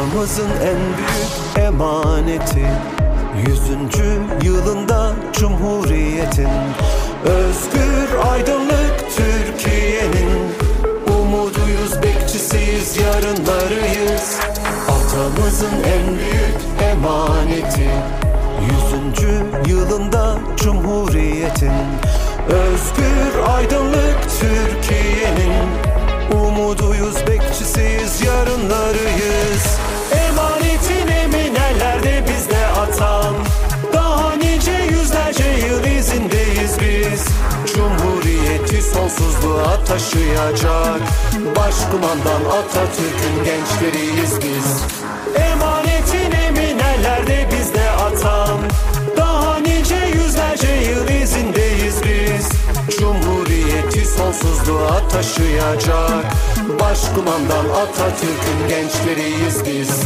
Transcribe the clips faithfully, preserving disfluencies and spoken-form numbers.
Atamızın en büyük emaneti, yüzüncü yılında Cumhuriyet'in. Özgür aydınlık Türkiye'nin umuduyuz, bekçisiyiz, yarınlarıyız. Atamızın en büyük emaneti, yüzüncü yılında Cumhuriyet'in. Özgür aydınlık Türkiye'nin umuduyuz, bekçisiyiz, yarınlarıyız. Emanetin eminellerde bizde atam, daha nice yüzlerce yıl izindeyiz biz. Cumhuriyeti sonsuzluğa taşıyacak Başkumandan Atatürk'ün gençleriyiz biz. Emanetin eminellerde bizde atam, daha nice yüzlerce yıl izindeyiz biz. Cumhuriyeti sonsuzluğa taşıyacak Başkumandan Atatürk'ün gençleriyiz biz.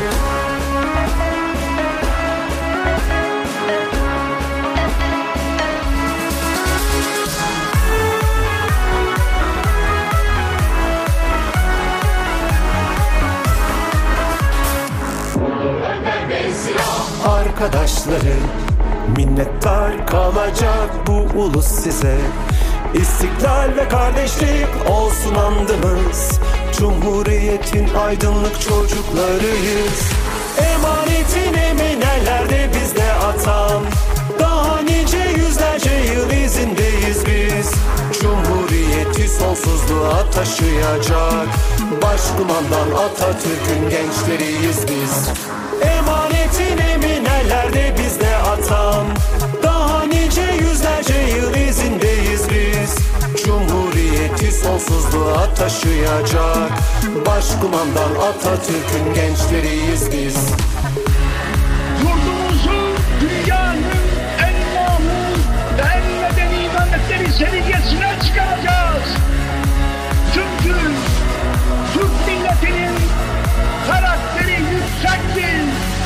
Arkadaşları, minnettar kalacak bu ulus size. İstiklal ve kardeşlik olsun andımız, Cumhuriyetin aydınlık çocuklarıyız. Emanetin eminellerde bizde atam, daha nice yüzlerce yıl izindeyiz biz. Cumhuriyeti sonsuzluğa taşıyacak Başkumandan Atatürk'ün gençleriyiz biz. Emanetin eminellerde bizde atam, daha nice yüzlerce yıl izindeyiz biz. Cumhuriyeti sonsuzluğa taşıyacak Başkumandan Atatürk'ün gençleriyiz biz. Yurdumuzu dünyanın en namur ve en medeni imanetleri seviyesine çıkaracağız. Çünkü Türk milletinin karakteri yüksektir.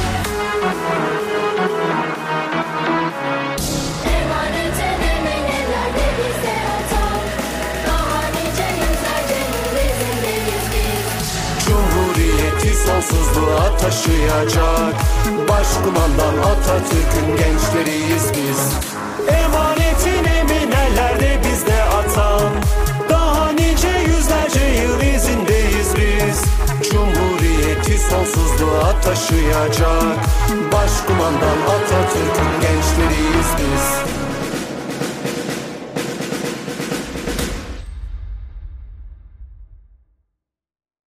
Emanetin eminellerde bizde atam, daha nice yüzlerce yıl izindeyiz biz. Cumhuriyeti sonsuzluğa taşıyacak Başkumandan Atatürk'ün gençleriyiz biz. Emanetin eminellerde bizde atam, daha nice yüzlerce yıl izindeyiz biz. Cumhuriyeti sonsuzluğa taşıyacak Başkumandan Atatürk'ün gençleriyiz biz.